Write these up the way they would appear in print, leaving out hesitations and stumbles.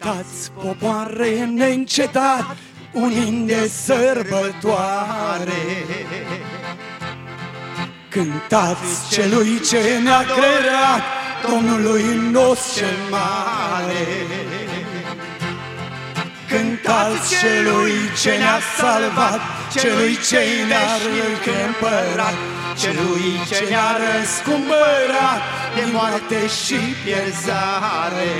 Cântați, popoare, neîncetat, unind de sărbătoare. Cântați celui ce ne-a creat, Domnului nostru cel mare. Cântați celui ce ne-a salvat, celui ce ne-a împărat, celui ce ne-a răscumpărat de moarte și pierzare.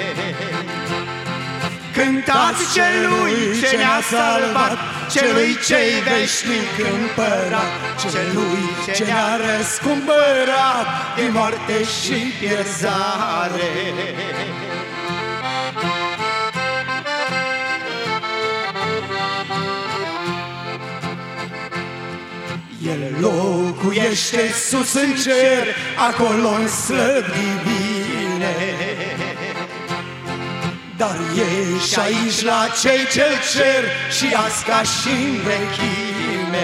Cântați celui ce ne-a salvat, celui ce-i veșnic împărat, celui ce ne-a răscumpărat de moarte și pierzare. El locuiește sus în cer, acolo în slăvi divine. Dar ești aici la cei ce-l cer și azi ca și-n vechime.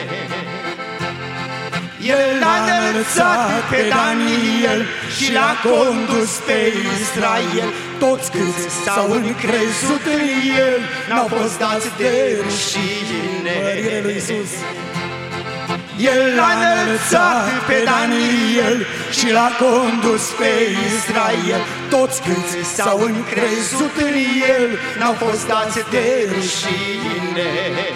El a înălțat pe Daniel și l-a condus pe Israel. Toți câți s-au încrezut în el n-au fost dați de rușine. Mărire lui Iisus. El l-a înălțat pe Daniel și l-a condus pe Israel. Toți câți s-au încrezut în el n-au fost dați de rușine.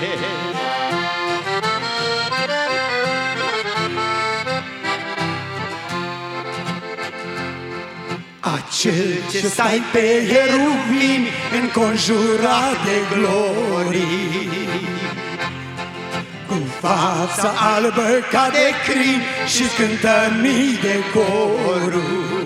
Acel ce stai pe heruvim înconjurat de glorii, cu fața albă ca de crin și cântă mii de coruri.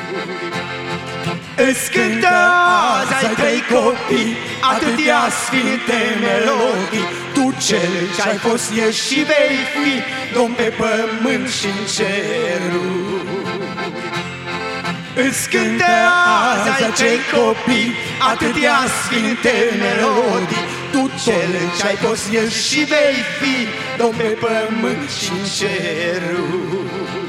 Îți cântă azi ai trei copii, atâtea sfinte melodii. Tu cel ce-ai fost, ești și vei fi Domn pe pământ și-n ceruri. Îți cântă azi ai trei copii, atâtea sfinte melodii. Tu cel ce-ai fost, ești și vei fi Domn pe pământ și-n ceruri.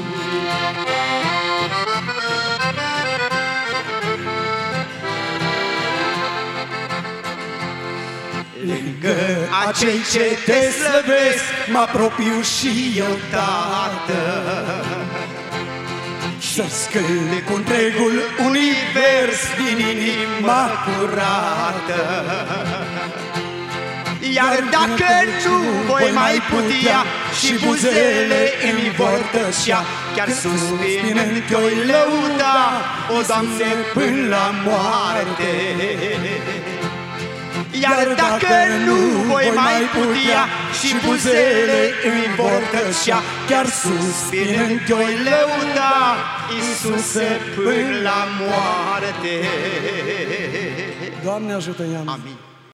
Lângă acei ce te slăvesc mă apropiu și eu, Tată, să-ți cânt cu întregul univers din inima curată. Iar dacă nu voi mai putea și buzele îmi vor tăcea, chiar suspinând te-oi lăuda, o Doamne, până la moarte. Iar dacă nu voi mai putea și buzele îmi vor tăcea, chiar suspinând te-oi lăuda, Iisuse, până la moarte. Doamne ajută-i, amin. Amin.